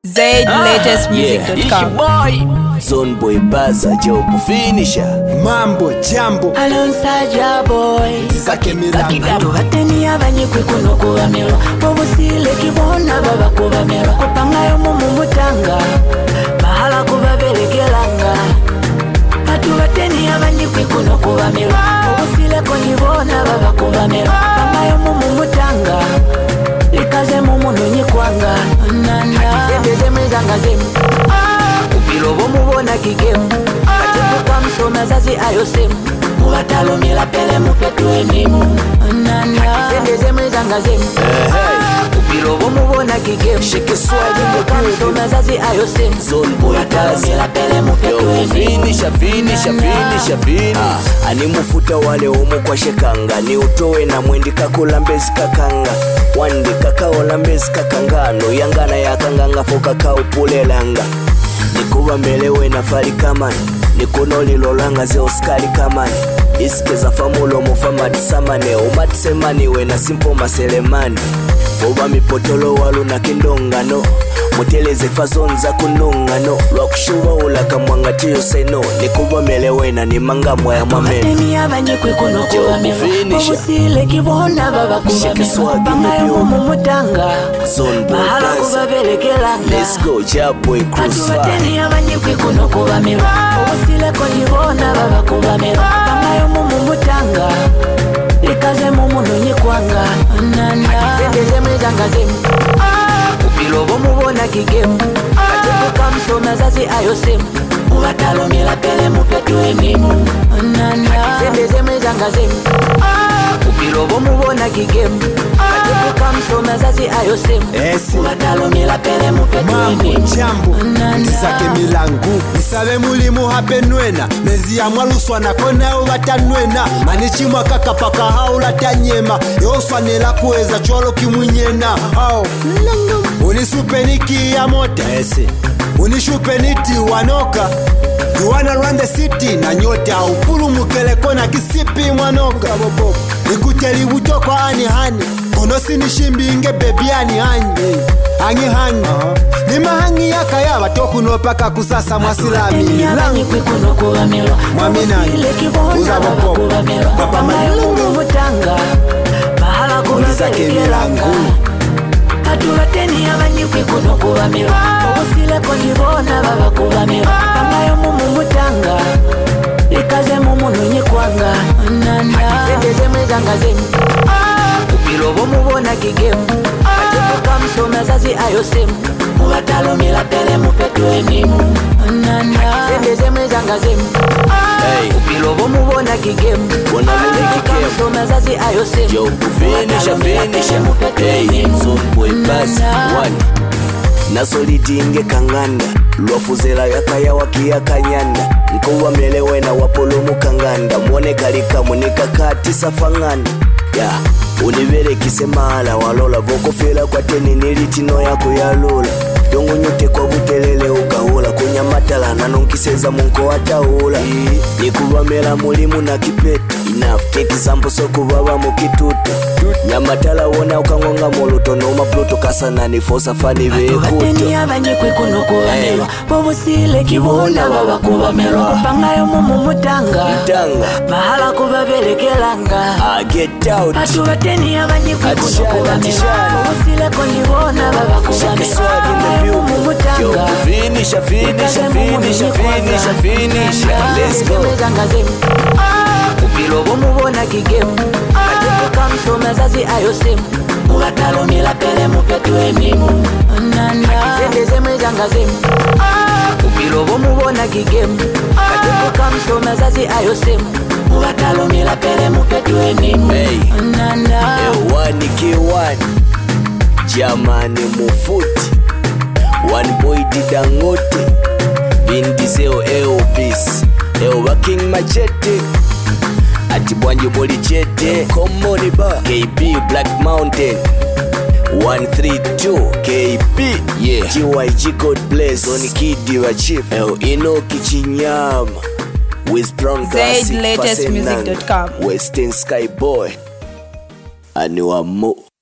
ZLatestmusic.com. Zone boy baza job finisher. Mambo jambo Alonsaja boy zake milango Atu hateni abanyikwe kuno kuwamelo Bobusile kibona baba kuwamelo Kupangayo mumutanga Bahala kubabelekelanga Atu hateni abanyikwe kuno kuwamelo Bobusile konibona baba kuwamelo Kupangayo mumutanga Likaze mumununyi kwanga Atitendeze mwezanga zemu Upilobo mubona kigemu Kachepuka msoma zazi ayosemu Muwatalomila pele mufetu enimu Atitendeze mwezanga zemu Upilobo mubona kigemu Kachepuka msoma zazi ayosemu Zone boy Muwatalomila pele mufetu enimu Finisha Ani mufuta wale umu kwa shekanga. Ni utowe na mwendi kakula mbezi kakanga. Wandi kakaola mbezi kakangano. Yangana ya kanganga foka kaupulelanga. Nikuwa melewe na fali kamani. Nikuno lilolanga ze oskari kamani. Isikeza famulo mufamadi samane. Umati semani we na simpo maselemani. Foba mipotolo walu na kindongano. Muteleze fazonza kunungano. Lwakushuwa ulaka mwangatiyo seno. Nikuwa melewena ni manga mwaya mwameno. Ateni abanyikwe kuno kuwamelo Bobusile kibona baba kuwamelo Kupangayo mumutanga Bahala kubabelekelanga Let's go Jaboy Cruise Atu ateni abanyikwe kuno kuwamelo Bobusile konibona baba kuwamelo Kupangayo mumutanga Likaze mumununyi kwanga Atitendeze mwezanga zemu Upilobo mubona kigemu Kachepuka msoma zazi ayosemu Muwatalomila pele mufetu enimu Atitendeze mwezanga zemu Upilobo mubona kigemu Kachepuka msoma zazi ayosemu Muwatalomila pele mufetu Mambo enimu jambo zake milangu Isabe mulimu hape nwena Nezi ya mwaluswa na kona uwatanwena Manichimwa kakapaka haula tanyema Yoswa nila kuweza cholo kimwinyena Hao Unisupeniki ya mota Unishupeniti wanoka You wanna run the city na nyota Upulu mukeleko na kisipi mwanoka Nikuteli utoko ani hani Konosi nishimbi inge bebi ani hani Hangi hangi Nima hangi yaka ya watoku nopaka kusasa mwasilami Abanyikwe kuno kuwamelo Mwaminani Bobusile kibona Uzabo baba popo kuwamelo Papa Kupangayo mumutanga Bahala kubabelekelanga Atu ateni abanyikwe kuno kuwamelo Bobusile konibona baba kuwamelo Kupangayo mumutanga Likaze mumununyi kwanga Atitendeze mwezanga zemu Upilobo mubona kigemu Kachepuka msoma zazi ayosemu Muwatalomila pele mufetu enimu Atitendeze mwezanga zemu Upilobo mubona kigemu Kachepuka msoma zazi ayosemu Yo finisha Hey Zone boy baza one Nasolidinge kanganda Lwafuzela yakaya wakia kanyanda Nkuwa melewe na wapolomu kanganda Mwone kalika munika kati safanganda Ya univere kisemala walola Vokofela kwa teni nilitino yako ya lula Dongo nyote kwa butelele ukahula Kunyamatala nanunkiseza munko wataula Nikuwa mela mulimu na kipeta Enough keki zampo soko baba mukituta Nyamatala wona ukangonga moluto Noma pluto kasana ni fosa fani vekuto Ateni abanyikwe kuno kuwamelo Bobusile kibona baba kuwamelo Kupangayo mumutanga Bahala kubabelekelanga Get out Atu ateni abanyikwe kuno kuwamelo Bobusile konibona baba kuwamelo Kupangayo mumutanga Finisha Let's go Upilobo mubona kigemu Kachepuka msoma zazi ayosemu Muwatalomila pele mufetu enimu Atitendeze mwezanga zemu Upilobo mubona kigemu Kachepuka msoma zazi ayosemu Muwatalomila pele mufetu enimu Ewani kiwani Jamani mufuti One boy didangote Vindizeo Elvis Ewa King Machete Atibwanji boli chete Komoni ba KB Black Mountain 132 KB Yeah GYG God bless Oni Kidi wa Chief Inoki Chinyama With Brown Classic ZLatestmusic.com. Western Sky Boy Aniwa Mo